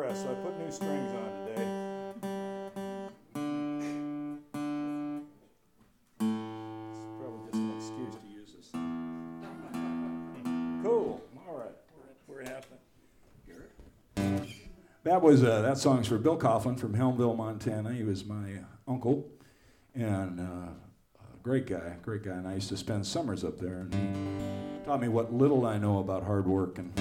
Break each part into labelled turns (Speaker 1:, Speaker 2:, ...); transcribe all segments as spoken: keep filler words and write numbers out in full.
Speaker 1: pressed, so I put new strings on today. It's probably just an excuse to use this. Cool. All right. We're, we're happy. That was uh, that song's for Bill Coughlin from Helmville, Montana. He was my uncle, and uh, a great guy, great guy. And I used to spend summers up there, and he taught me what little I know about hard work. And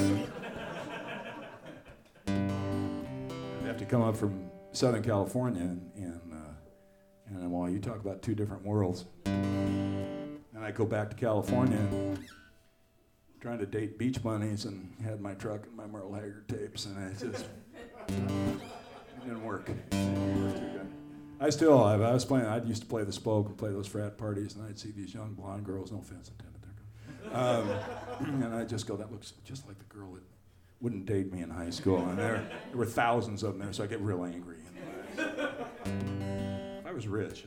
Speaker 1: I'd have to come up from Southern California, and and, uh, and well, you talk about two different worlds. And I go back to California, and trying to date beach bunnies, and had my truck and my Merle Haggard tapes, and it just it didn't work. It didn't work too good. I still, I, I was playing, I used to play the Spoke and play those frat parties, and I'd see these young blonde girls, no offense intended there, um, and I'd just go, that looks just like the girl that wouldn't date me in high school, and there, there were thousands of them there, so I get real angry. And I was rich.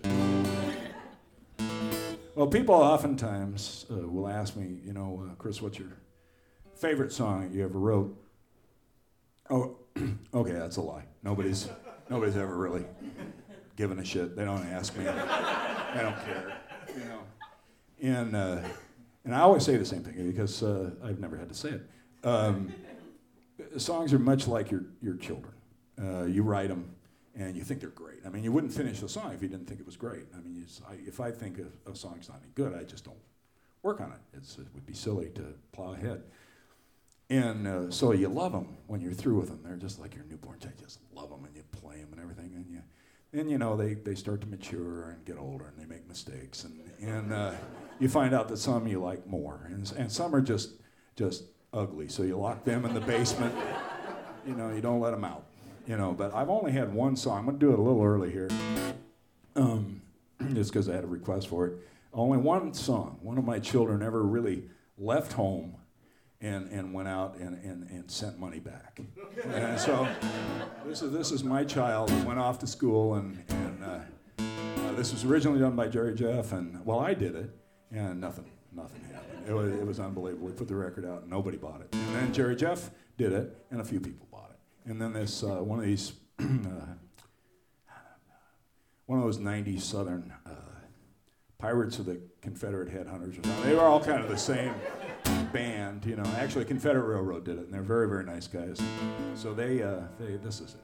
Speaker 1: Well, people oftentimes uh, will ask me, you know, uh, Chris, what's your favorite song you ever wrote? Oh, okay, that's a lie. Nobody's, nobody's ever really given a shit. They don't ask me. They don't care, you know. And uh, and I always say the same thing because uh, I've never had to say it. Um, songs are much like your your children. Uh, you write them, and you think they're great. I mean, you wouldn't finish a song if you didn't think it was great. I mean, it's, I, if I think a, a song's not any good, I just don't work on it. It's, it would be silly to plow ahead. And uh, so you love them when you're through with them. They're just like your newborn child. You just love them, and you play them and everything. And you, then you know they, they start to mature and get older, and they make mistakes. And and uh, you find out that some you like more, and and some are just just ugly. So you lock them in the basement. You know, you don't let them out. You know, but I've only had one song. I'm going to do it a little early here, um, just because I had a request for it. Only one song. One of my children ever really left home and, and went out and, and, and sent money back. And so this is this is my child who went off to school, and, and uh, uh, this was originally done by Jerry Jeff, and, well, I did it, and nothing, nothing happened. It was, it was unbelievable. We put the record out, and nobody bought it. And then Jerry Jeff did it, and a few people bought it. And then this uh, one of these, uh, one of those nineties Southern uh, Pirates of the Confederate Headhunters or something. They were all kind of the same band, you know. Actually, Confederate Railroad did it, and they're very, very nice guys. So they, uh, they, this is it.